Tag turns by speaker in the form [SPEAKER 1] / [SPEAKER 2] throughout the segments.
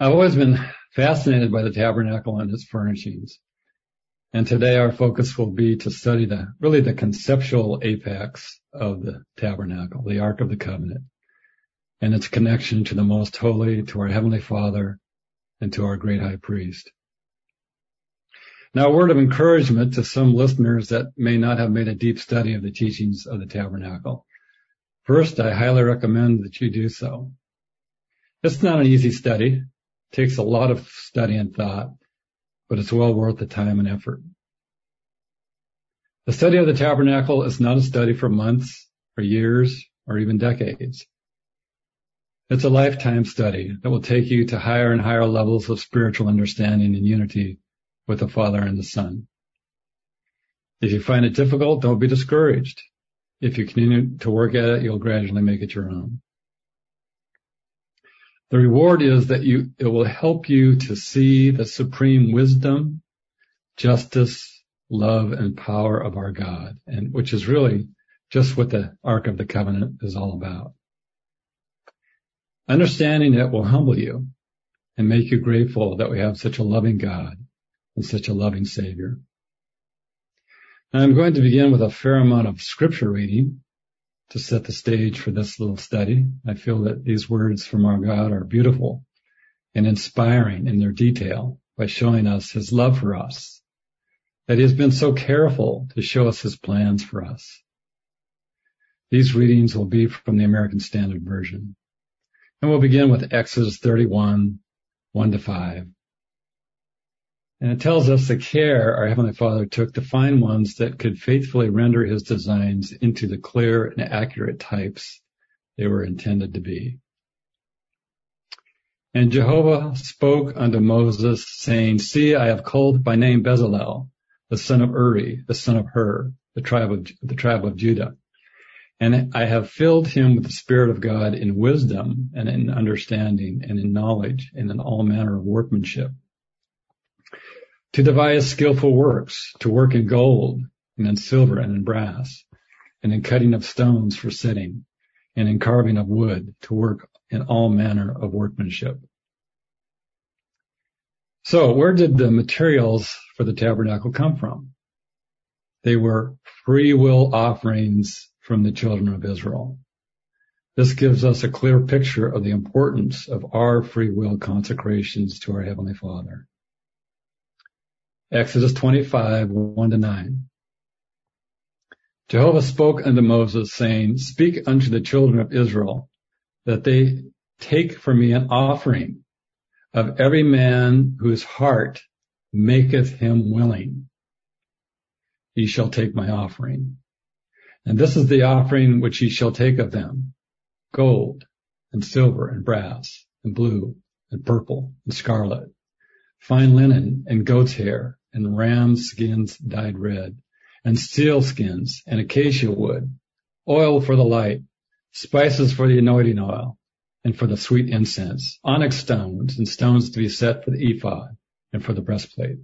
[SPEAKER 1] I've always been fascinated by the tabernacle and its furnishings. And today our focus will be to study the conceptual apex of the tabernacle, the Ark of the Covenant, and its connection to the Most Holy, to our Heavenly Father, and to our great High Priest. Now, a word of encouragement to some listeners that may not have made a deep study of the teachings of the tabernacle. First, I highly recommend that you do so. It's not an easy study. It takes a lot of study and thought, but it's well worth the time and effort. The study of the tabernacle is not a study for months, or years, or even decades. It's a lifetime study that will take you to higher and higher levels of spiritual understanding and unity with the Father and the Son. If you find it difficult, don't be discouraged. If you continue to work at it, you'll gradually make it your own. The reward is that it will help you to see the supreme wisdom, justice, love, and power of our God, and which is really just what the Ark of the Covenant is all about. Understanding it will humble you and make you grateful that we have such a loving God and such a loving Savior. Now, I'm going to begin with a fair amount of scripture reading to set the stage for this little study. I feel that these words from our God are beautiful and inspiring in their detail by showing us His love for us, that He has been so careful to show us His plans for us. These readings will be from the American Standard Version. And we'll begin with Exodus 31, 1-5. And it tells us the care our Heavenly Father took to find ones that could faithfully render His designs into the clear and accurate types they were intended to be. And Jehovah spoke unto Moses, saying, See, I have called by name Bezalel, the son of Uri, the son of Hur, the tribe of Judah. And I have filled him with the Spirit of God in wisdom and in understanding and in knowledge and in all manner of workmanship, to devise skillful works, to work in gold and in silver and in brass, and in cutting of stones for setting, and in carving of wood, to work in all manner of workmanship. So where did the materials for the tabernacle come from? They were free will offerings from the children of Israel. This gives us a clear picture of the importance of our free will consecrations to our Heavenly Father. Exodus 25, 1-9. Jehovah spoke unto Moses, saying, Speak unto the children of Israel, that they take for me an offering of every man whose heart maketh him willing. He shall take my offering. And this is the offering which ye shall take of them: gold and silver and brass and blue and purple and scarlet, fine linen and goat's hair and ram skins dyed red, and seal skins and acacia wood, oil for the light, spices for the anointing oil, and for the sweet incense, onyx stones and stones to be set for the ephod and for the breastplate.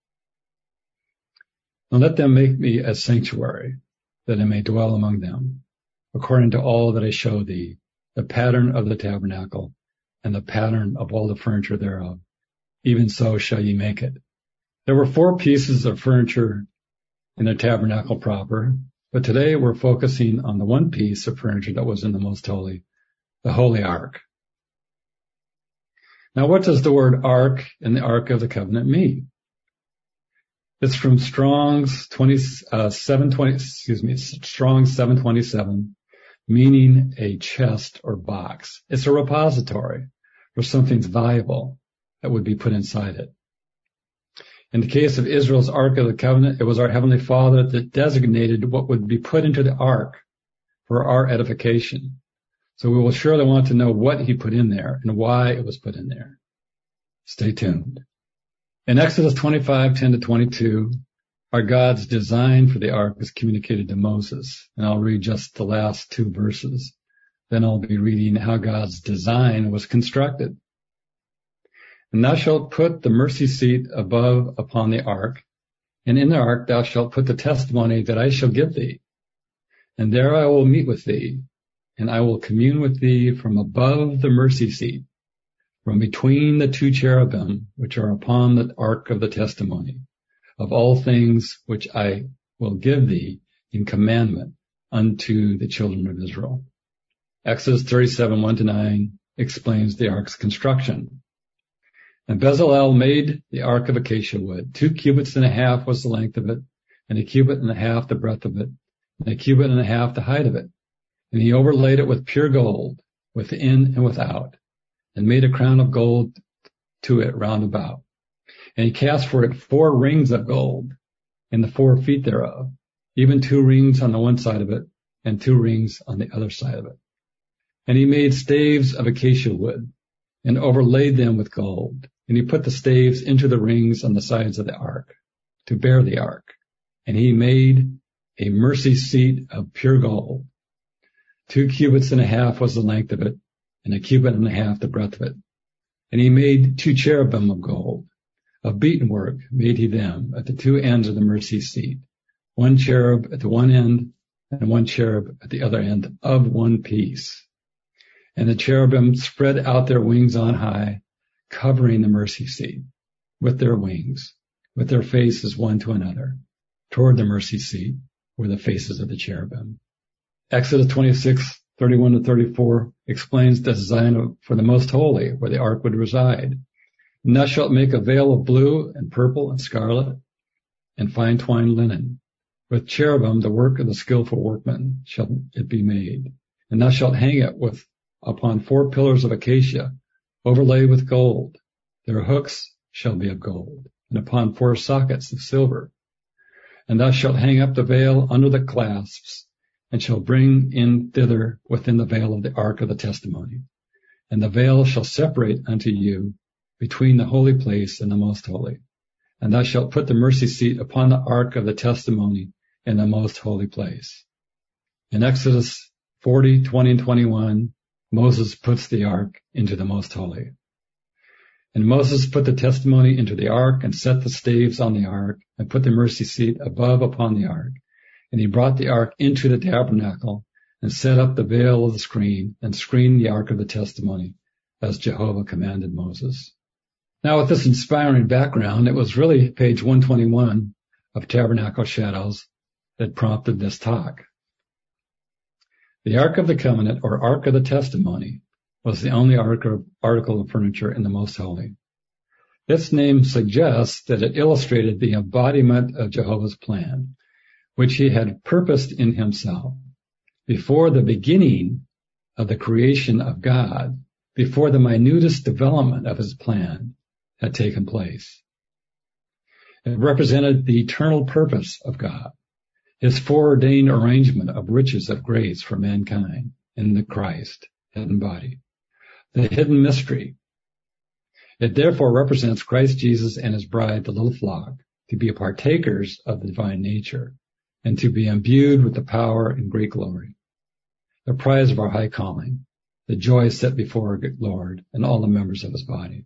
[SPEAKER 1] And let them make me a sanctuary, that I may dwell among them, according to all that I show thee, the pattern of the tabernacle, and the pattern of all the furniture thereof. Even so shall ye make it. There were 4 pieces of furniture in the tabernacle proper, but today we're focusing on the one piece of furniture that was in the most holy, the Holy Ark. Now, what does the word Ark and the Ark of the Covenant mean? It's from Strong's 727, meaning a chest or box. It's a repository for something valuable that would be put inside it. In the case of Israel's Ark of the Covenant, it was our Heavenly Father that designated what would be put into the Ark for our edification. So we will surely want to know what He put in there and why it was put in there. Stay tuned. In Exodus 25, 10-22, our God's design for the ark is communicated to Moses, and I'll read just the last 2 verses. Then I'll be reading how God's design was constructed. And thou shalt put the mercy seat above upon the ark, and in the ark thou shalt put the testimony that I shall give thee. And there I will meet with thee, and I will commune with thee from above the mercy seat, from between the two cherubim which are upon the ark of the testimony, of all things which I will give thee in commandment unto the children of Israel. Exodus 37, 1-9 explains the ark's construction. And Bezalel made the ark of acacia wood. 2 cubits and a half was the length of it, and 1 cubit and a half the breadth of it, and 1 cubit and a half the height of it. And he overlaid it with pure gold, within and without, and made a crown of gold to it round about. And he cast for it 4 rings of gold in the 4 feet thereof, even 2 rings on the one side of it, and 2 rings on the other side of it. And he made staves of acacia wood, and overlaid them with gold. And he put the staves into the rings on the sides of the ark, to bear the ark. And he made a mercy seat of pure gold. 2 cubits and a half was the length of it, and 1 cubit and a half the breadth of it. And he made 2 cherubim of gold. Of beaten work made he them at the 2 ends of the mercy seat, 1 cherub at the one end, and 1 cherub at the other end of one piece. And the cherubim spread out their wings on high, covering the mercy seat with their wings, with their faces one to another, toward the mercy seat were the faces of the cherubim. Exodus 26, 31-34 explains the design for the most holy, where the ark would reside. And thou shalt make a veil of blue and purple and scarlet and fine twined linen. With cherubim, the work of the skillful workman, shall it be made. And thou shalt hang it upon 4 pillars of acacia, overlaid with gold. Their hooks shall be of gold, and upon 4 sockets of silver. And thou shalt hang up the veil under the clasps, and shall bring in thither within the veil of the ark of the testimony. And the veil shall separate unto you between the holy place and the most holy. And thou shalt put the mercy seat upon the ark of the testimony in the most holy place. In Exodus 40, 20 and 21, Moses puts the ark into the most holy. And Moses put the testimony into the ark and set the staves on the ark and put the mercy seat above upon the ark. And he brought the ark into the tabernacle and set up the veil of the screen and screened the ark of the testimony as Jehovah commanded Moses. Now with this inspiring background, it was really page 121 of Tabernacle Shadows that prompted this talk. The Ark of the Covenant, or Ark of the Testimony, was the only article of furniture in the Most Holy. Its name suggests that it illustrated the embodiment of Jehovah's plan, which he had purposed in himself. Before the beginning of the creation of God, before the minutest development of his plan had taken place. It represented the eternal purpose of God, his foreordained arrangement of riches of grace for mankind in the Christ, hidden body, the hidden mystery. It therefore represents Christ Jesus and his bride, the little flock, to be partakers of the divine nature and to be imbued with the power and great glory, the prize of our high calling, the joy set before our Lord and all the members of his body.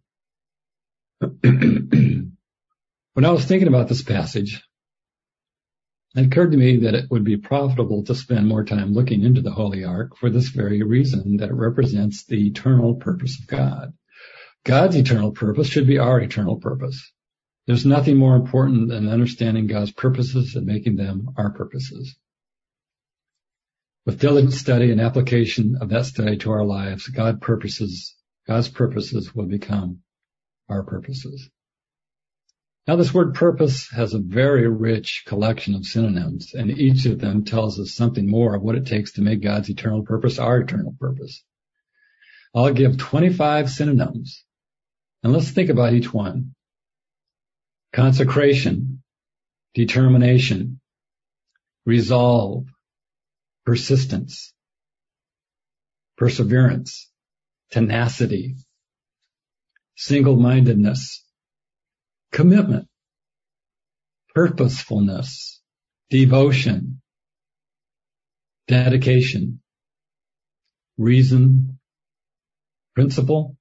[SPEAKER 1] When I was thinking about this passage, it occurred to me that it would be profitable to spend more time looking into the Holy Ark for this very reason, that it represents the eternal purpose of God. God's eternal purpose should be our eternal purpose. There's nothing more important than understanding God's purposes and making them our purposes. With diligent study and application of that study to our lives, God's purposes will become our purposes. Now, this word purpose has a very rich collection of synonyms, and each of them tells us something more of what it takes to make God's eternal purpose our eternal purpose. I'll give 25 synonyms, and let's think about each one. Consecration, determination, resolve, persistence, perseverance, tenacity, single-mindedness, commitment, purposefulness, devotion, dedication, reason, principle,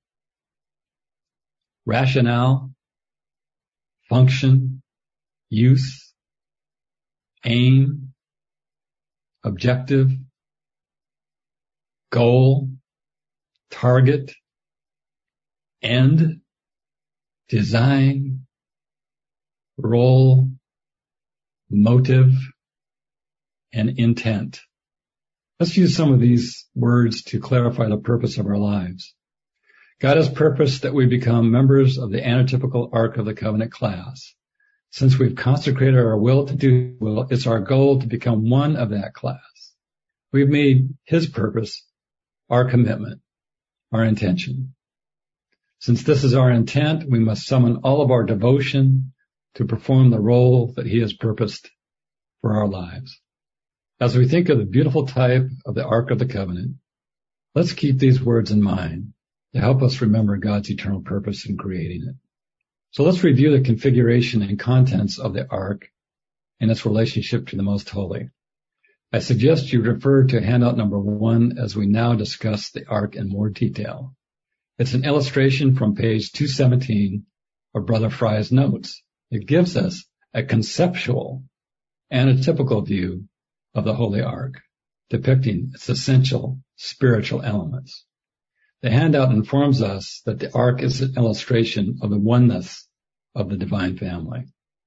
[SPEAKER 1] rationale, function, use, aim, objective, goal, target, end, design, role, motive, and intent. Let's use some of these words to clarify the purpose of our lives. God has purposed that we become members of the anotypical Ark of the Covenant class. Since we've consecrated our will to do well, it's our goal to become one of that class. We've made His purpose our commitment, our intention. Since this is our intent, we must summon all of our devotion to perform the role that He has purposed for our lives. As we think of the beautiful type of the Ark of the Covenant, let's keep these words in mind to help us remember God's eternal purpose in creating it. So let's review the configuration and contents of the Ark and its relationship to the Most Holy. I suggest you refer to handout number 1 as we now discuss the Ark in more detail. It's an illustration from page 217 of Brother Fry's notes. It gives us a conceptual and a typical view of the Holy Ark, depicting its essential spiritual elements. The handout informs us that the Ark is an illustration of the oneness of the divine family.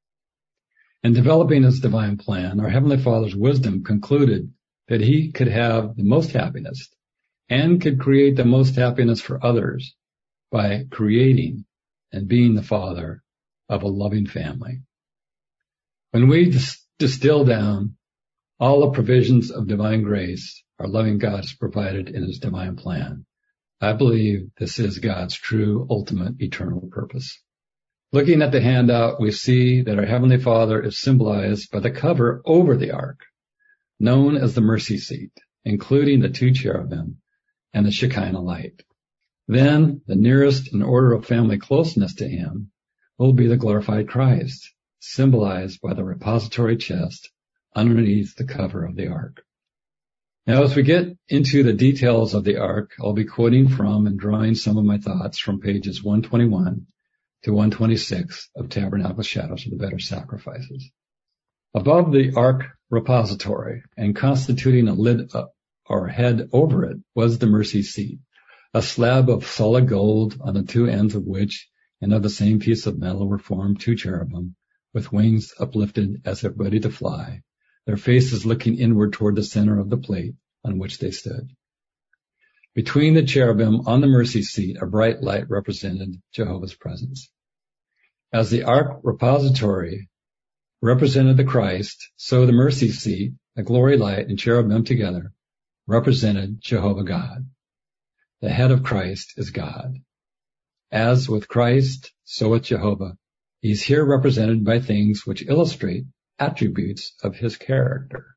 [SPEAKER 1] In developing His divine plan, our Heavenly Father's wisdom concluded that He could have the most happiness and could create the most happiness for others by creating and being the father of a loving family. When we distill down all the provisions of divine grace our loving God has provided in His divine plan, I believe this is God's true, ultimate, eternal purpose. Looking at the handout, we see that our Heavenly Father is symbolized by the cover over the Ark, known as the mercy seat, including the 2 cherubim and the Shekinah light. Then, the nearest in order of family closeness to Him will be the glorified Christ, symbolized by the repository chest underneath the cover of the Ark. Now, as we get into the details of the Ark, I'll be quoting from and drawing some of my thoughts from pages 121 to 126 of Tabernacle Shadows of the Better Sacrifices. Above the Ark repository and constituting a lid or head over it was the mercy seat, a slab of solid gold on the 2 ends of which and of the same piece of metal were formed 2 cherubim with wings uplifted as if ready to fly, their faces looking inward toward the center of the plate on which they stood. Between the cherubim on the mercy seat, a bright light represented Jehovah's presence. As the Ark repository represented the Christ, so the mercy seat, the glory light, and cherubim together represented Jehovah God. The head of Christ is God. As with Christ, so with Jehovah. He's here represented by things which illustrate attributes of His character.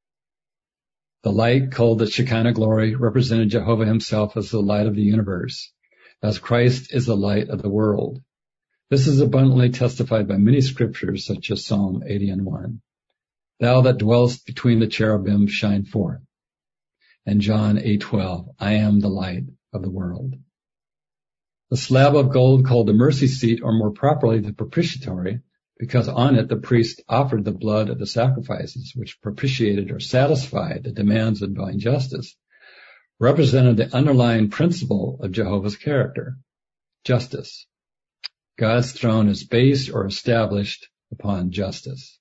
[SPEAKER 1] The light, called the Shekinah glory, represented Jehovah Himself as the light of the universe, as Christ is the light of the world. This is abundantly testified by many scriptures, such as Psalm 80:1. Thou that dwellest between the cherubim shine forth. And John 8:12, I am the light of the world. The slab of gold called the mercy seat, or more properly the propitiatory, because on it the priest offered the blood of the sacrifices, which propitiated or satisfied the demands of divine justice, represented the underlying principle of Jehovah's character, justice. God's throne is based or established upon justice.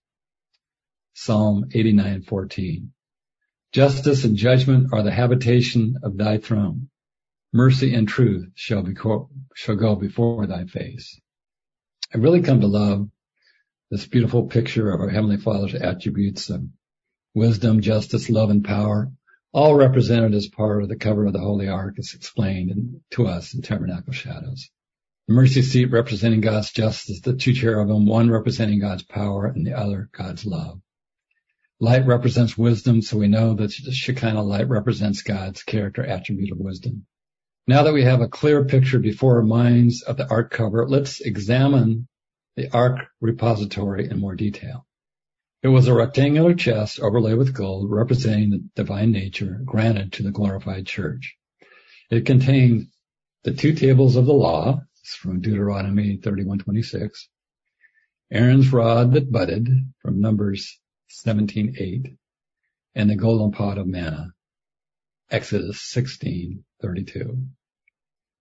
[SPEAKER 1] Psalm 89:14. Justice and judgment are the habitation of thy throne. Mercy and truth shall go before thy face. I really come to love this beautiful picture of our Heavenly Father's attributes of wisdom, justice, love, and power, all represented as part of the cover of the Holy Ark, as explained to us in Tabernacle Shadows. The mercy seat representing God's justice, the 2 cherubim, one representing God's power and the other God's love. Light represents wisdom, so we know that the Shekinah light represents God's character attribute of wisdom. Now that we have a clear picture before our minds of the Ark cover, let's examine the Ark repository in more detail. It was a rectangular chest overlaid with gold, representing the divine nature granted to the glorified church. It contained the 2 tables of the law, from Deuteronomy 31:26, Aaron's rod that budded, from Numbers 17:8, and the golden pot of manna, Exodus 16:32.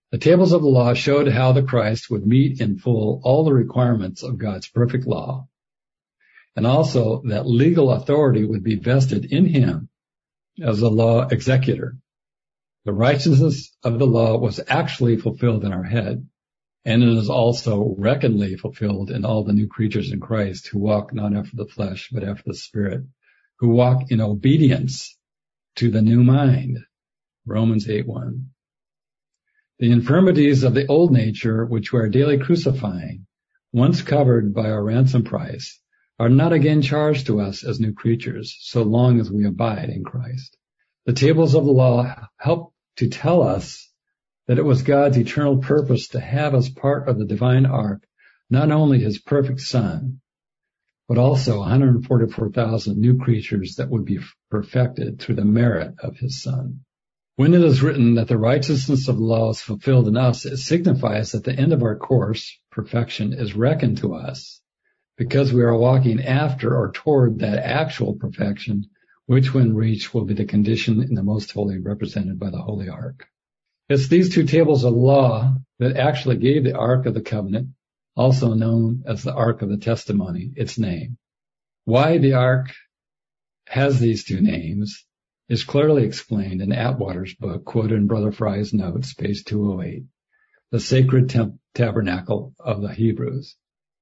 [SPEAKER 1] The tables of the law showed how the Christ would meet in full all the requirements of God's perfect law, and also that legal authority would be vested in him as the law executor. The righteousness of the law was actually fulfilled in our head, and it is also reckonedly fulfilled in all the new creatures in Christ who walk not after the flesh, but after the Spirit, who walk in obedience to the new mind. Romans 8:1. The infirmities of the old nature, which we are daily crucifying, once covered by our ransom price, are not again charged to us as new creatures, so long as we abide in Christ. The tables of the law help to tell us that it was God's eternal purpose to have as part of the divine ark not only his perfect Son, but also 144,000 new creatures that would be perfected through the merit of his Son. When it is written that the righteousness of the law is fulfilled in us, it signifies that the end of our course, perfection, is reckoned to us, because we are walking after or toward that actual perfection, which when reached will be the condition in the most holy represented by the Holy Ark. It's these two tables of law that actually gave the Ark of the Covenant, also known as the Ark of the Testimony, its name. Why the Ark has these two names is clearly explained in Atwater's book, quoted in Brother Fry's notes, page 208, The Sacred Tabernacle of the Hebrews.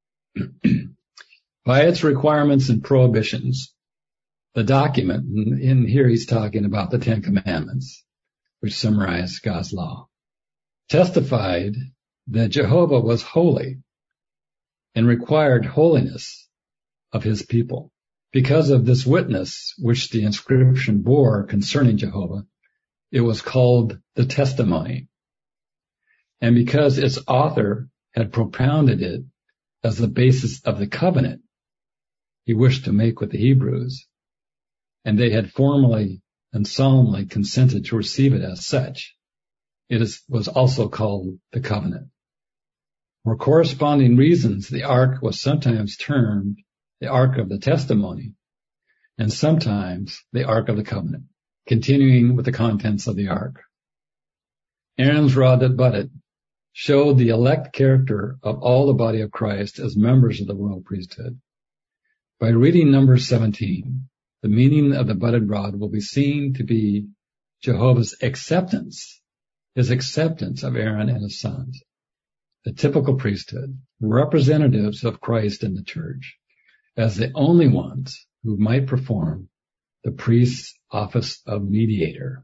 [SPEAKER 1] By its requirements and prohibitions, the document, and here he's talking about the Ten Commandments, which summarize God's law, testified that Jehovah was holy and required holiness of his people. Because of this witness, which the inscription bore concerning Jehovah, it was called the testimony. And because its author had propounded it as the basis of the covenant he wished to make with the Hebrews, and they had formally and solemnly consented to receive it as such, was also called the covenant. For corresponding reasons, the ark was sometimes termed the Ark of the Testimony, and sometimes the Ark of the Covenant. Continuing with the contents of the ark. Aaron's rod that budded showed the elect character of all the body of Christ as members of the royal priesthood. By reading Numbers 17, the meaning of the budded rod will be seen to be Jehovah's acceptance, his acceptance of Aaron and his sons, the typical priesthood, representatives of Christ in the church, as the only ones who might perform the priest's office of mediator.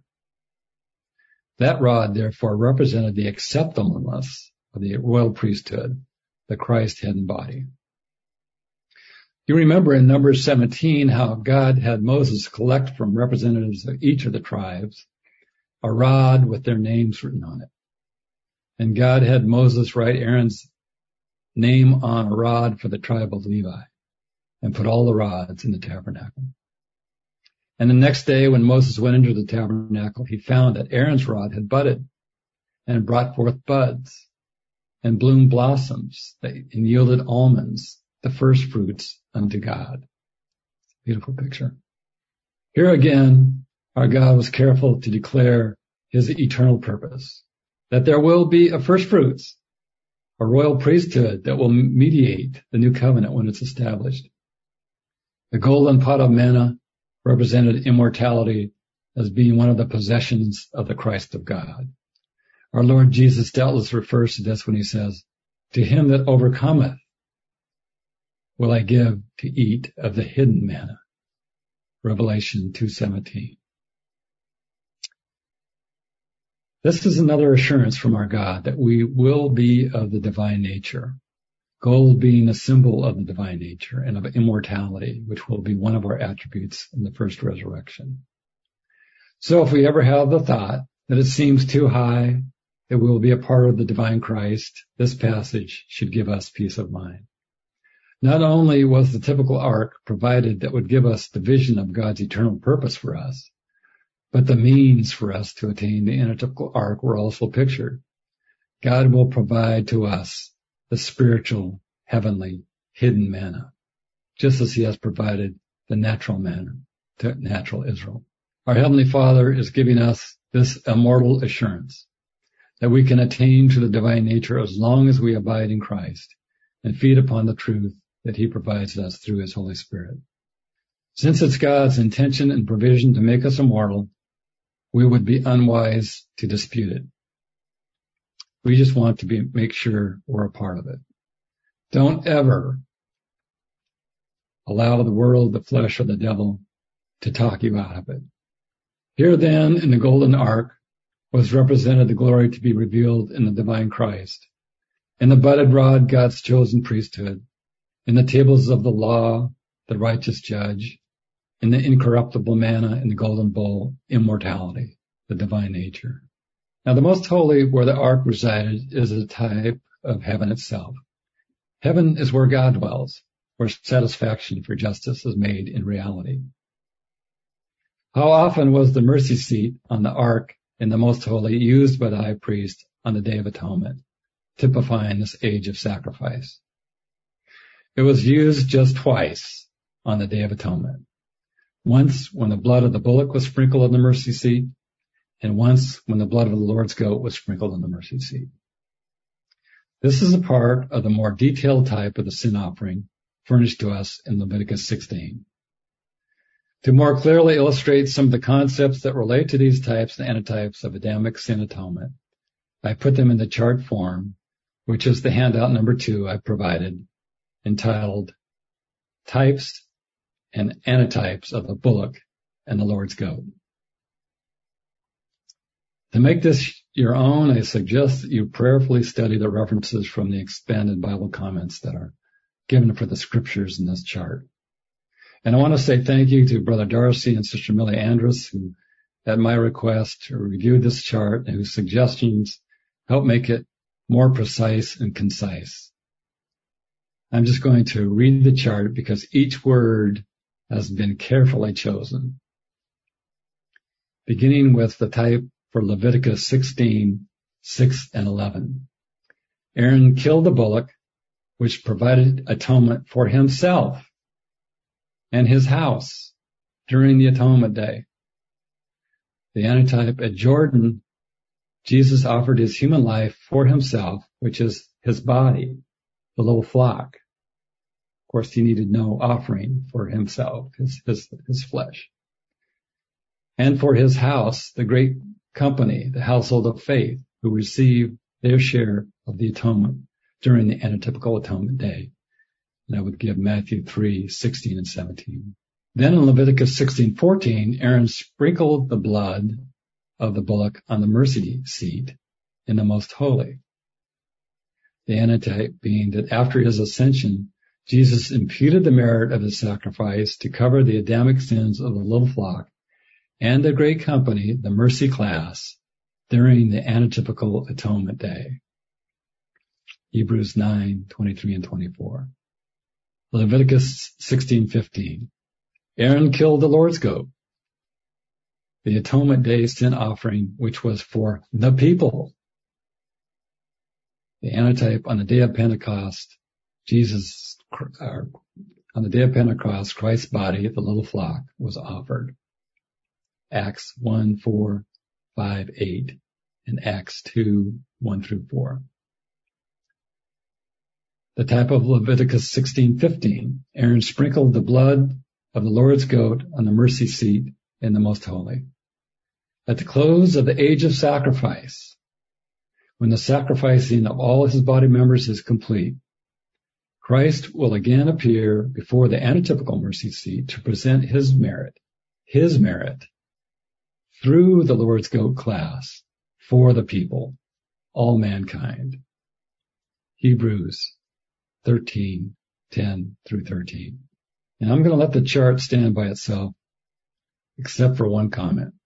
[SPEAKER 1] That rod, therefore, represented the acceptableness of the royal priesthood, the Christ hidden body. You remember in Numbers 17 how God had Moses collect from representatives of each of the tribes a rod with their names written on it. And God had Moses write Aaron's name on a rod for the tribe of Levi and put all the rods in the tabernacle. And the next day when Moses went into the tabernacle, he found that Aaron's rod had budded and brought forth buds and bloomed blossoms and yielded almonds, the first fruits unto God. Beautiful picture. Here again, our God was careful to declare his eternal purpose, that there will be a first fruits, a royal priesthood that will mediate the new covenant when it's established. The golden pot of manna represented immortality as being one of the possessions of the Christ of God. Our Lord Jesus doubtless refers to this when he says, "To him that overcometh will I give to eat of the hidden manna." Revelation 2:17. This is another assurance from our God that we will be of the divine nature, gold being a symbol of the divine nature and of immortality, which will be one of our attributes in the first resurrection. So if we ever have the thought that it seems too high, that we will be a part of the divine Christ, this passage should give us peace of mind. Not only was the typical ark provided that would give us the vision of God's eternal purpose for us, but the means for us to attain the typical ark were also pictured. God will provide to us the spiritual, heavenly, hidden manna, just as he has provided the natural manna to natural Israel. Our Heavenly Father is giving us this immortal assurance that we can attain to the divine nature as long as we abide in Christ and feed upon the truth that he provides us through his Holy Spirit. Since it's God's intention and provision to make us immortal, we would be unwise to dispute it. We just want to make sure we're a part of it. Don't ever allow the world, the flesh, or the devil to talk you out of it. Here then, in the golden ark, was represented the glory to be revealed in the divine Christ. In the budded rod, God's chosen priesthood. In the tables of the law, the righteous judge. In the incorruptible manna, in the golden bowl, immortality, the divine nature. Now, the most holy, where the ark resided, is a type of heaven itself. Heaven is where God dwells, where satisfaction for justice is made in reality. How often was the mercy seat on the ark in the most holy used by the high priest on the Day of Atonement, typifying this age of sacrifice? It was used just twice on the Day of Atonement. Once when the blood of the bullock was sprinkled on the mercy seat, and once when the blood of the Lord's goat was sprinkled on the mercy seat. This is a part of the more detailed type of the sin offering furnished to us in Leviticus 16. To more clearly illustrate some of the concepts that relate to these types and antitypes of Adamic sin atonement, I put them in the chart form, which is the handout number 2 I provided, entitled Types and Antitypes of the Bullock and the Lord's Goat. To make this your own, I suggest that you prayerfully study the references from the expanded Bible comments that are given for the scriptures in this chart. And I want to say thank you to Brother Darcy and Sister Millie Andrus, who, at my request, reviewed this chart and whose suggestions help make it more precise and concise. I'm just going to read the chart because each word has been carefully chosen. Beginning with the type for Leviticus 16, 6 and 11. Aaron killed the bullock, which provided atonement for himself and his house during the atonement day. The antitype at Jordan, Jesus offered his human life for himself, which is his body, the little flock. Of course, he needed no offering for himself, his flesh. And for his house, the great company, the household of faith, who received their share of the atonement during the antitypical atonement day. And I would give Matthew 3, 16 and 17. Then in Leviticus 16, 14, Aaron sprinkled the blood of the bullock on the mercy seat in the most holy. The antitype being that after his ascension, Jesus imputed the merit of his sacrifice to cover the Adamic sins of the little flock and the great company, the mercy class, during the antitypical atonement day. Hebrews 9, 23 and 24. Leviticus 16:15. Aaron killed the Lord's goat, the atonement day sin offering, which was for the people. The antitype on the day of Pentecost, on the day of Pentecost, Christ's body, the little flock, was offered. Acts 1, 4, 5, 8, and Acts 2, 1 through 4. The type of Leviticus 16:15, Aaron sprinkled the blood of the Lord's goat on the mercy seat in the most holy. At the close of the age of sacrifice, when the sacrificing of all his body members is complete, Christ will again appear before the antitypical mercy seat to present his merit, through the Lord's goat class for the people, all mankind. Hebrews 13, 10 through 13. And I'm going to let the chart stand by itself, except for one comment.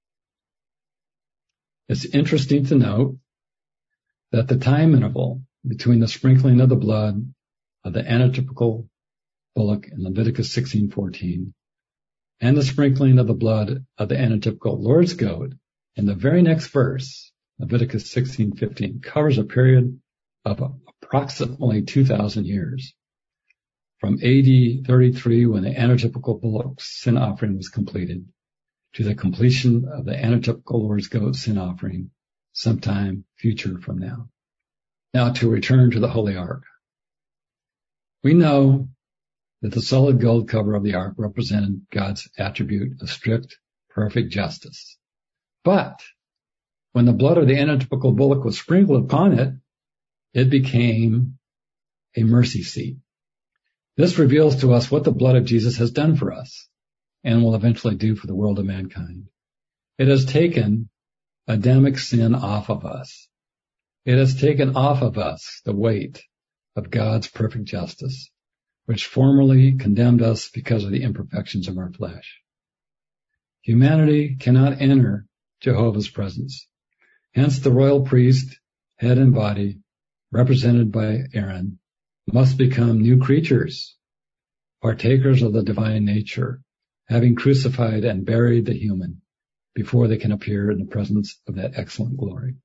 [SPEAKER 1] It's interesting to note that the time interval between the sprinkling of the blood of the antitypical bullock in Leviticus 16:14 and the sprinkling of the blood of the antitypical Lord's goat in the very next verse, Leviticus 16:15, covers a period of approximately 2,000 years, from AD 33, when the antitypical bullock sin offering was completed, to the completion of the antitypical Lord's goat sin offering sometime future from now. Now to return to the Holy Ark. We know that the solid gold cover of the ark represented God's attribute of strict, perfect justice. But when the blood of the antitypical bullock was sprinkled upon it, it became a mercy seat. This reveals to us what the blood of Jesus has done for us and will eventually do for the world of mankind. It has taken Adamic sin off of us. It has taken off of us the weight of God's perfect justice, which formerly condemned us because of the imperfections of our flesh. Humanity cannot enter Jehovah's presence. Hence the royal priest, head and body, represented by Aaron, must become new creatures, partakers of the divine nature, having crucified and buried the human before they can appear in the presence of that excellent glory.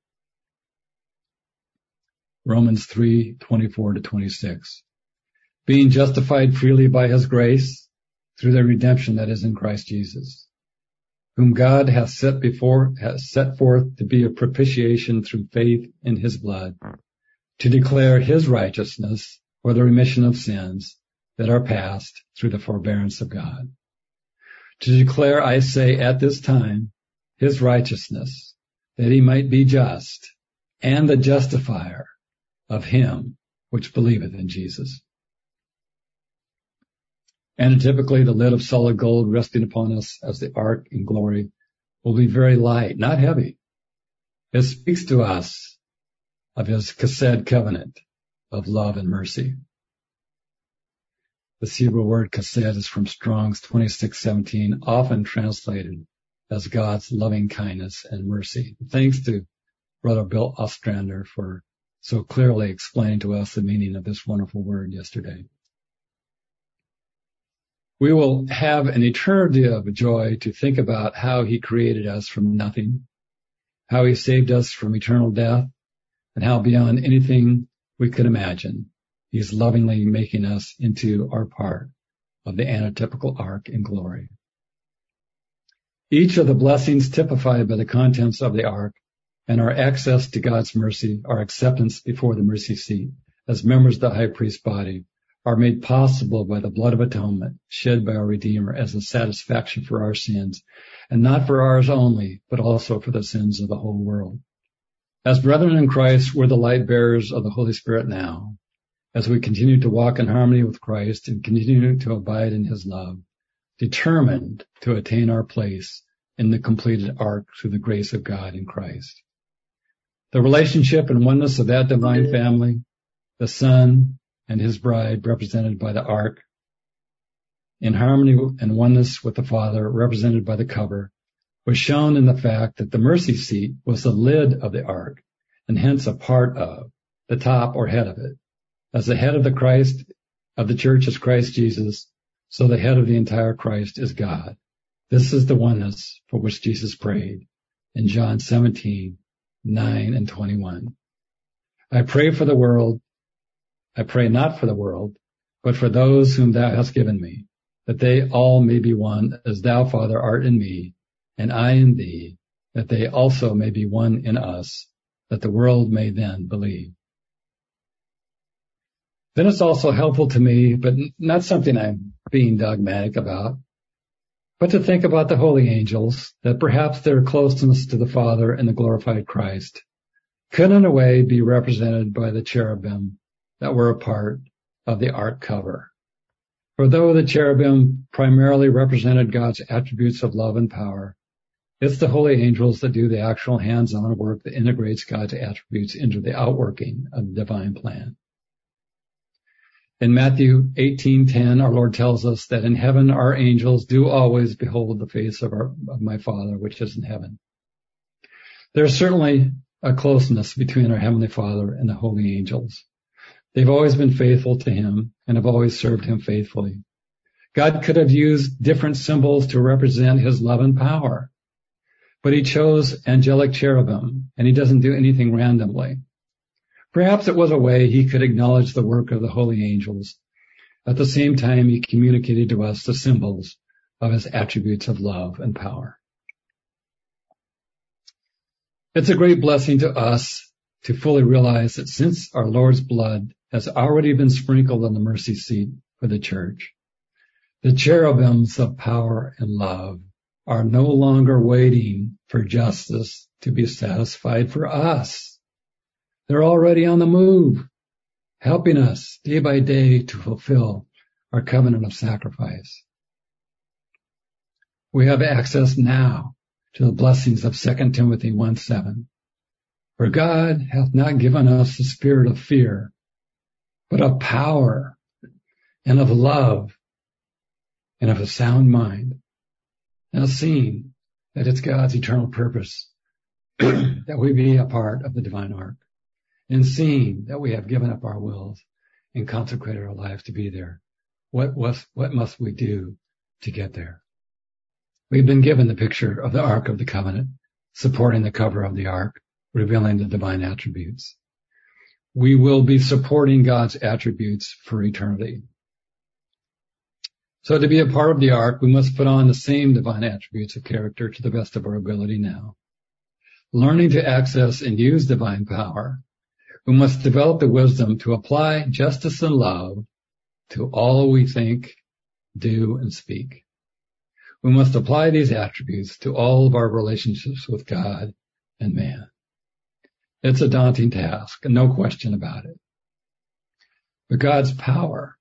[SPEAKER 1] Romans 3:24-26. Being justified freely by his grace through the redemption that is in Christ Jesus, whom God hath set forth to be a propitiation through faith in his blood, to declare his righteousness for the remission of sins that are past through the forbearance of God. To declare, I say, at this time, his righteousness, that he might be just, and the justifier of him which believeth in Jesus. And typically the lid of solid gold resting upon us as the ark in glory will be very light, not heavy. It speaks to us of his chesed covenant of love and mercy. The Hebrew word chesed is from Strong's 26:17, often translated as God's loving kindness and mercy. Thanks to Brother Bill Ostrander for so clearly explaining to us the meaning of this wonderful word yesterday. We will have an eternity of joy to think about how he created us from nothing, how he saved us from eternal death, and how beyond anything we could imagine, he's lovingly making us into our part of the antitypical ark in glory. Each of the blessings typified by the contents of the ark and our access to God's mercy, our acceptance before the mercy seat as members of the high priest's body, are made possible by the blood of atonement shed by our Redeemer as a satisfaction for our sins, and not for ours only, but also for the sins of the whole world. As brethren in Christ, we're the light bearers of the Holy Spirit now, as we continue to walk in harmony with Christ and continue to abide in his love, determined to attain our place in the completed ark through the grace of God in Christ. The relationship and oneness of that divine family, the Son and his bride represented by the ark, in harmony and oneness with the Father represented by the cover, was shown in the fact that the mercy seat was the lid of the ark and hence a part of, the top or head of it. As the head of the Christ, of the church is Christ Jesus, so the head of the entire Christ is God. This is the oneness for which Jesus prayed in John 17:9-21. I pray for the world. I pray not for the world, but for those whom thou hast given me, that they all may be one, as thou, Father, art in me, and I in thee, that they also may be one in us, that the world may then believe. Then it's also helpful to me, but not something I'm being dogmatic about, but to think about the holy angels, that perhaps their closeness to the Father and the glorified Christ could in a way be represented by the cherubim that were a part of the ark cover. For though the cherubim primarily represented God's attributes of love and power, it's the holy angels that do the actual hands-on work that integrates God's attributes into the outworking of the divine plan. In Matthew 18:10, our Lord tells us that in heaven our angels do always behold the face of my Father which is in heaven. There's certainly a closeness between our Heavenly Father and the holy angels. They've always been faithful to him and have always served him faithfully. God could have used different symbols to represent his love and power, but he chose angelic cherubim, and he doesn't do anything randomly. Perhaps it was a way he could acknowledge the work of the holy angels. At the same time, he communicated to us the symbols of his attributes of love and power. It's a great blessing to us to fully realize that since our Lord's blood has already been sprinkled on the mercy seat for the church, the cherubims of power and love are no longer waiting for justice to be satisfied for us. They're already on the move, helping us day by day to fulfill our covenant of sacrifice. We have access now to the blessings of 2 Timothy 1:7. For God hath not given us the spirit of fear, but of power and of love and of a sound mind. Now seeing that it's God's eternal purpose that we be a part of the divine ark, and seeing that we have given up our wills and consecrated our lives to be there, what must we do to get there? We've been given the picture of the Ark of the Covenant, supporting the cover of the ark, revealing the divine attributes. We will be supporting God's attributes for eternity. So to be a part of the ark, we must put on the same divine attributes of character to the best of our ability now. Learning to access and use divine power, we must develop the wisdom to apply justice and love to all we think, do, and speak. We must apply these attributes to all of our relationships with God and man. It's a daunting task, and no question about it. But God's power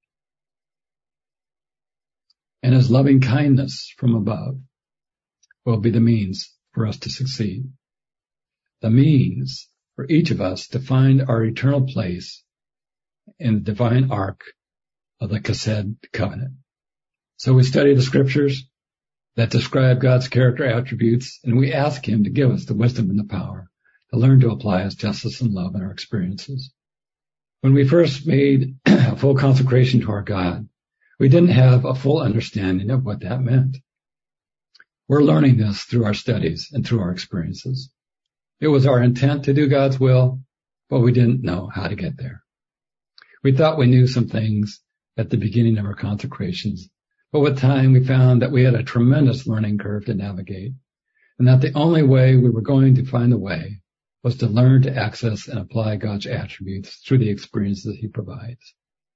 [SPEAKER 1] and his loving kindness from above will be the means for us to succeed. The means for each of us to find our eternal place in the divine ark of the Chesed covenant. So we study the scriptures that describe God's character attributes, and we ask him to give us the wisdom and the power to learn to apply his justice and love in our experiences. When we first made a full consecration to our God, we didn't have a full understanding of what that meant. We're learning this through our studies and through our experiences. It was our intent to do God's will, but we didn't know how to get there. We thought we knew some things at the beginning of our consecrations, but with time we found that we had a tremendous learning curve to navigate, and that the only way we were going to find the way was to learn to access and apply God's attributes through the experiences he provides.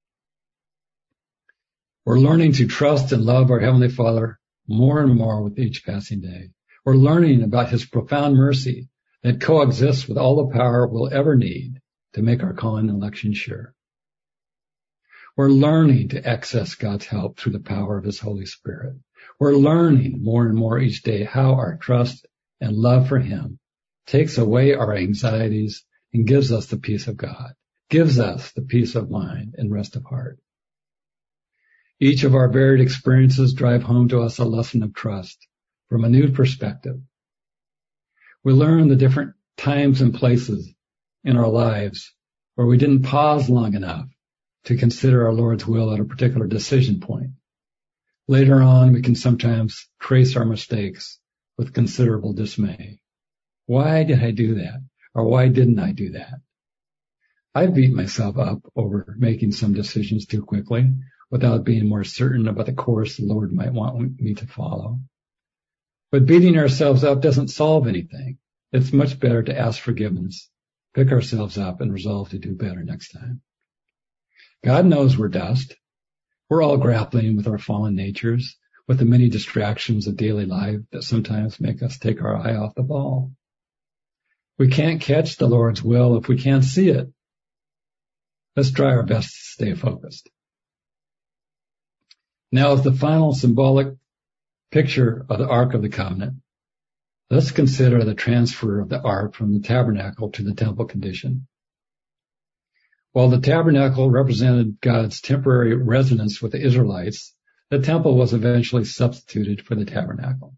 [SPEAKER 1] We're learning to trust and love our Heavenly Father more and more with each passing day. We're learning about his profound mercy that coexists with all the power we'll ever need to make our calling and election sure. We're learning to access God's help through the power of his Holy Spirit. We're learning more and more each day how our trust and love for him takes away our anxieties and gives us the peace of God, gives us the peace of mind and rest of heart. Each of our varied experiences drive home to us a lesson of trust from a new perspective. We learn the different times and places in our lives where we didn't pause long enough to consider our Lord's will at a particular decision point. Later on, we can sometimes trace our mistakes with considerable dismay. Why did I do that? Or why didn't I do that? I've beat myself up over making some decisions too quickly without being more certain about the course the Lord might want me to follow. But beating ourselves up doesn't solve anything. It's much better to ask forgiveness, pick ourselves up, and resolve to do better next time. God knows we're dust. We're all grappling with our fallen natures, with the many distractions of daily life that sometimes make us take our eye off the ball. We can't catch the Lord's will if we can't see it. Let's try our best to stay focused. Now, as the final symbolic picture of the Ark of the Covenant, let's consider the transfer of the Ark from the tabernacle to the temple condition. While the tabernacle represented God's temporary residence with the Israelites, the temple was eventually substituted for the tabernacle.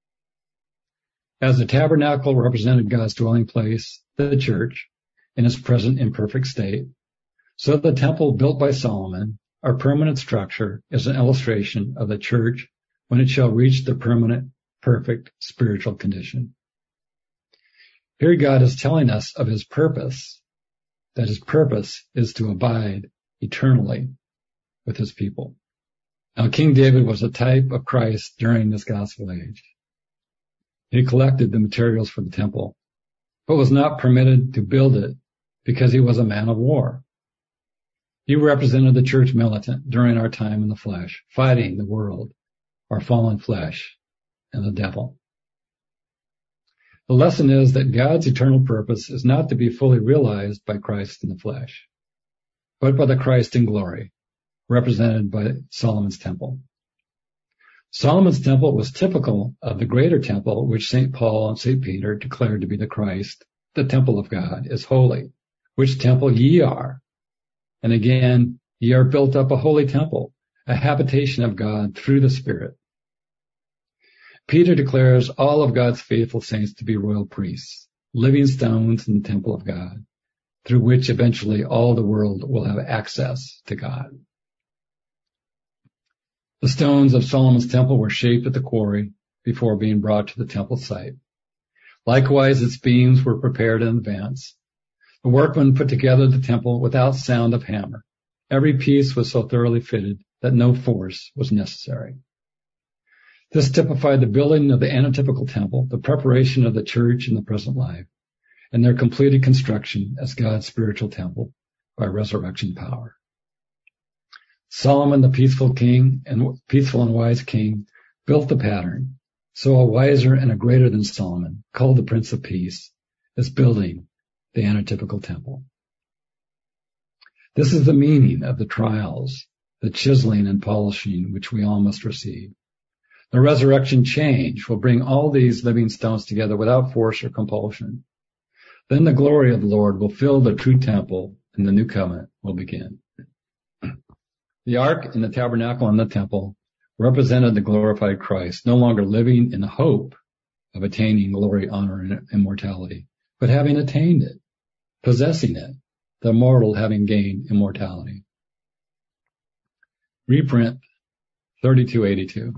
[SPEAKER 1] As the tabernacle represented God's dwelling place, the church, in its present imperfect state, so the temple built by Solomon, our permanent structure, is an illustration of the church when it shall reach the permanent, perfect spiritual condition. Here God is telling us of his purpose, that his purpose is to abide eternally with his people. Now, King David was a type of Christ during this gospel age. He collected the materials for the temple but was not permitted to build it because he was a man of war. He represented the church militant during our time in the flesh, fighting the world, our fallen flesh, and the devil. The lesson is that God's eternal purpose is not to be fully realized by Christ in the flesh, but by the Christ in glory, represented by Solomon's temple. Solomon's temple was typical of the greater temple which St. Paul and St. Peter declared to be the Christ. The temple of God is holy, which temple ye are. And again, ye are built up a holy temple, a habitation of God through the Spirit. Peter declares all of God's faithful saints to be royal priests, living stones in the temple of God, through which eventually all the world will have access to God. The stones of Solomon's temple were shaped at the quarry before being brought to the temple site. Likewise, its beams were prepared in advance. The workmen put together the temple without sound of hammer. Every piece was so thoroughly fitted that no force was necessary. This typified the building of the antitypical temple, the preparation of the church in the present life, and their completed construction as God's spiritual temple by resurrection power. Solomon, the peaceful and wise king, built the pattern. So a wiser and a greater than Solomon, called the Prince of Peace, is building the antitypical temple. This is the meaning of the trials, the chiseling and polishing which we all must receive. The resurrection change will bring all these living stones together without force or compulsion. Then the glory of the Lord will fill the true temple and the new covenant will begin. The ark and the tabernacle and the temple represented the glorified Christ, no longer living in the hope of attaining glory, honor, and immortality, but having attained it, possessing it, the mortal having gained immortality. Reprint 3282.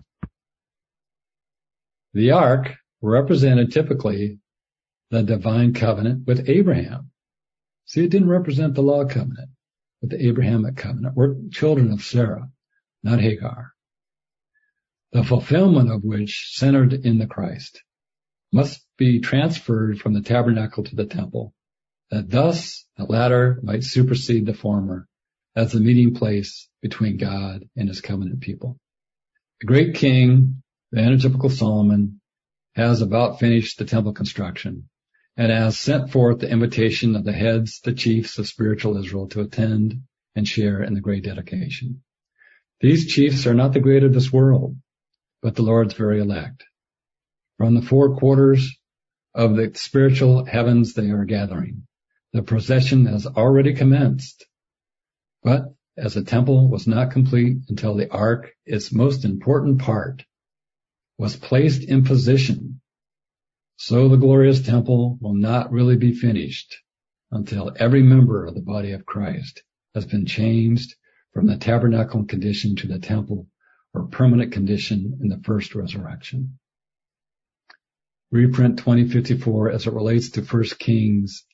[SPEAKER 1] The ark represented typically the divine covenant with Abraham. See, it didn't represent the law covenant, but the Abrahamic covenant. We're children of Sarah, not Hagar. The fulfillment of which, centered in the Christ, must be transferred from the tabernacle to the temple, that thus the latter might supersede the former as the meeting place between God and his covenant people. The great king, the antitypical Solomon, has about finished the temple construction and has sent forth the invitation of the heads, the chiefs of spiritual Israel, to attend and share in the great dedication. These chiefs are not the great of this world, but the Lord's very elect. From the four quarters of the spiritual heavens they are gathering. The procession has already commenced, but as the temple was not complete until the ark, its most important part, was placed in position, so the glorious temple will not really be finished until every member of the body of Christ has been changed from the tabernacle condition to the temple or permanent condition in the first resurrection. Reprint 2054 as it relates to 1 Kings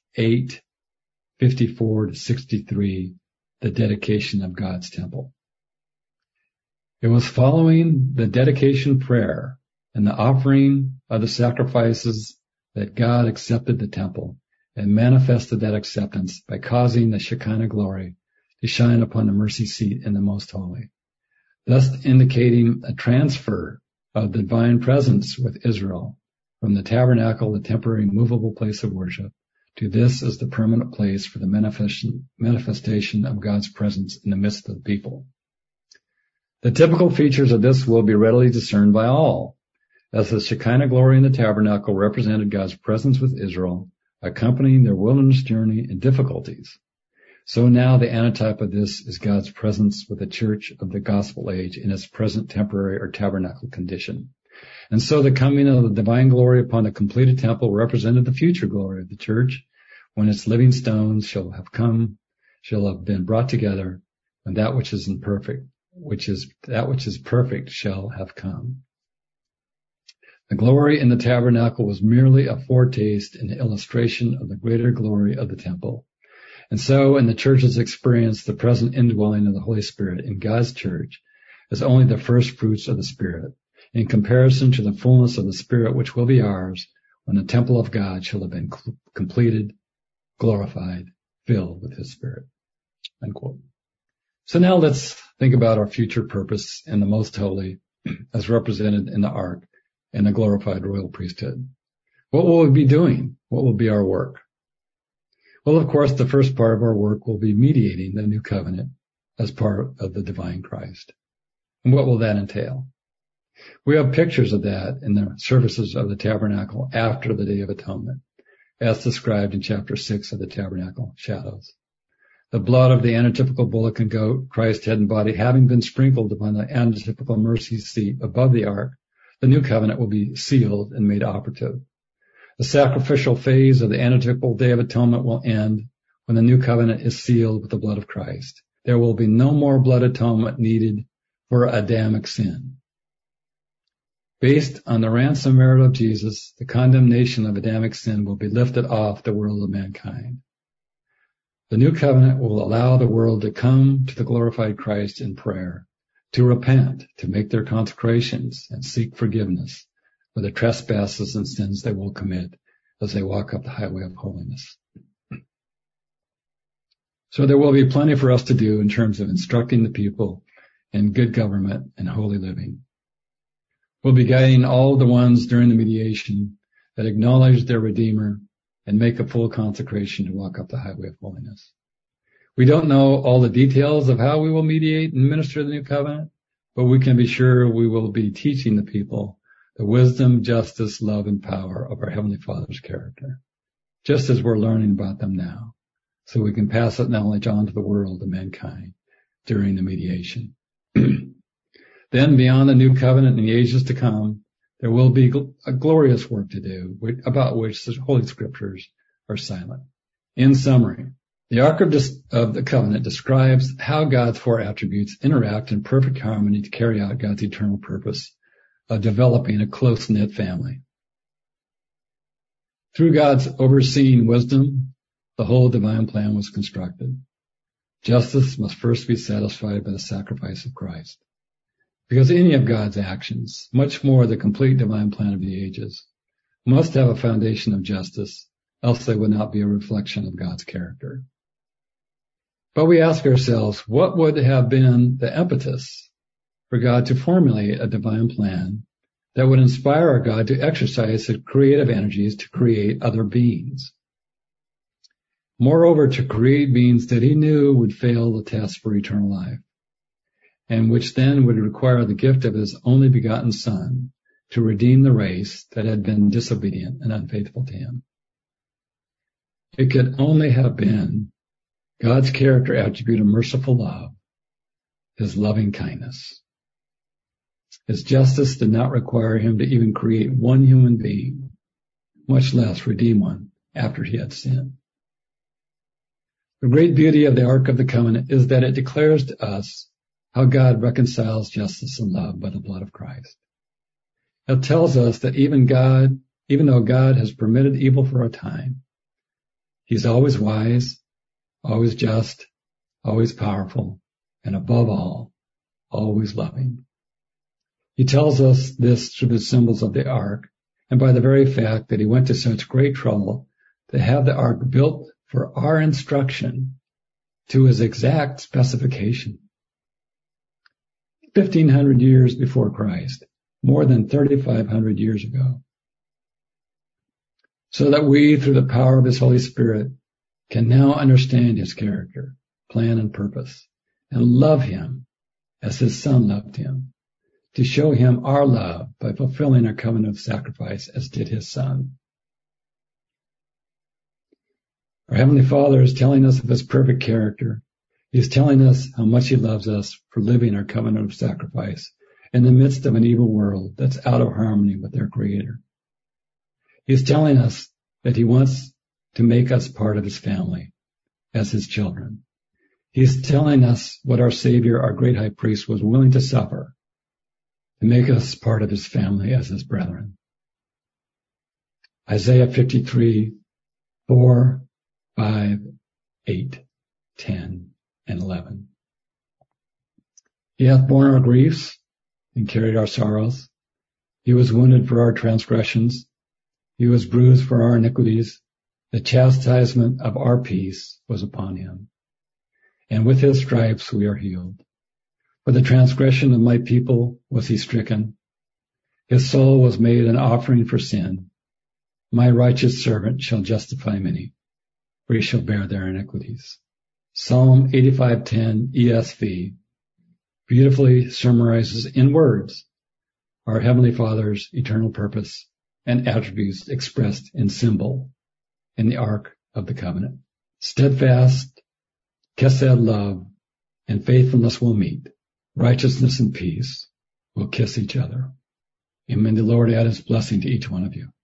[SPEAKER 1] 8:54-63, the dedication of God's temple. It was following the dedication prayer and the offering of the sacrifices that God accepted the temple and manifested that acceptance by causing the Shekinah glory to shine upon the mercy seat in the Most Holy, thus indicating a transfer of the divine presence with Israel from the tabernacle, the temporary movable place of worship, to this as the permanent place for the manifestation of God's presence in the midst of the people. The typical features of this will be readily discerned by all, as the Shekinah glory in the tabernacle represented God's presence with Israel, accompanying their wilderness journey and difficulties. So now the antitype of this is God's presence with the church of the gospel age in its present temporary or tabernacle condition. And so the coming of the divine glory upon the completed temple represented the future glory of the church, when its living stones shall have been brought together, and that which is perfect shall have come. The glory in the tabernacle was merely a foretaste and illustration of the greater glory of the temple. And so in the church's experience, the present indwelling of the Holy Spirit in God's church is only the first fruits of the Spirit, in comparison to the fullness of the Spirit which will be ours when the temple of God shall have been completed, glorified, filled with his Spirit. Unquote. So now let's think about our future purpose in the most holy as represented in the ark and the glorified royal priesthood. What will we be doing? What will be our work? Well, of course, the first part of our work will be mediating the new covenant as part of the divine Christ. And what will that entail? We have pictures of that in the services of the tabernacle after the Day of Atonement, as described in chapter 6 of the Tabernacle Shadows. The blood of the antitypical bullock and goat, Christ's head and body, having been sprinkled upon the antitypical mercy seat above the ark, the new covenant will be sealed and made operative. The sacrificial phase of the antitypical Day of Atonement will end when the new covenant is sealed with the blood of Christ. There will be no more blood atonement needed for Adamic sin. Based on the ransom merit of Jesus, the condemnation of Adamic sin will be lifted off the world of mankind. The new covenant will allow the world to come to the glorified Christ in prayer, to repent, to make their consecrations, and seek forgiveness for the trespasses and sins they will commit as they walk up the highway of holiness. So there will be plenty for us to do in terms of instructing the people in good government and holy living. We'll be guiding all the ones during the mediation that acknowledge their Redeemer and make a full consecration to walk up the highway of holiness. We don't know all the details of how we will mediate and minister the new covenant, but we can be sure we will be teaching the people the wisdom, justice, love, and power of our Heavenly Father's character, just as we're learning about them now, so we can pass that knowledge on to the world and mankind during the mediation. Then, beyond the new covenant in the ages to come, there will be a glorious work to do, about which the Holy Scriptures are silent. In summary, the Ark of the Covenant describes how God's four attributes interact in perfect harmony to carry out God's eternal purpose of developing a close-knit family. Through God's overseeing wisdom, the whole divine plan was constructed. Justice must first be satisfied by the sacrifice of Christ. Because any of God's actions, much more the complete divine plan of the ages, must have a foundation of justice, else they would not be a reflection of God's character. But we ask ourselves, what would have been the impetus for God to formulate a divine plan that would inspire our God to exercise his creative energies to create other beings? Moreover, to create beings that he knew would fail the test for eternal life, and which then would require the gift of his only begotten Son to redeem the race that had been disobedient and unfaithful to him. It could only have been God's character attribute of merciful love, his loving kindness. His justice did not require him to even create one human being, much less redeem one after he had sinned. The great beauty of the Ark of the Covenant is that it declares to us how God reconciles justice and love by the blood of Christ. It tells us that even though God has permitted evil for a time, he's always wise, always just, always powerful, and above all, always loving. He tells us this through the symbols of the ark and by the very fact that he went to such great trouble to have the ark built for our instruction to his exact specification. 1,500 years before Christ, more than 3,500 years ago, so that we, through the power of his Holy Spirit, can now understand his character, plan, and purpose, and love him as his Son loved him, to show him our love by fulfilling our covenant of sacrifice as did his Son. Our Heavenly Father is telling us of his perfect character. He is telling us how much he loves us for living our covenant of sacrifice in the midst of an evil world that's out of harmony with their Creator. He is telling us that he wants to make us part of his family as his children. He is telling us what our Savior, our great high priest, was willing to suffer to make us part of his family as his brethren. Isaiah 53, 4, 5, 8, 10, and 11. He hath borne our griefs and carried our sorrows. He was wounded for our transgressions. He was bruised for our iniquities. The chastisement of our peace was upon him. And with his stripes we are healed. For the transgression of my people was he stricken. His soul was made an offering for sin. My righteous servant shall justify many, for he shall bear their iniquities. Psalm 85:10 ESV beautifully summarizes in words our Heavenly Father's eternal purpose and attributes expressed in symbol in the Ark of the Covenant. Steadfast, chesed love, and faithfulness will meet. Righteousness and peace will kiss each other. And may the Lord add his blessing to each one of you.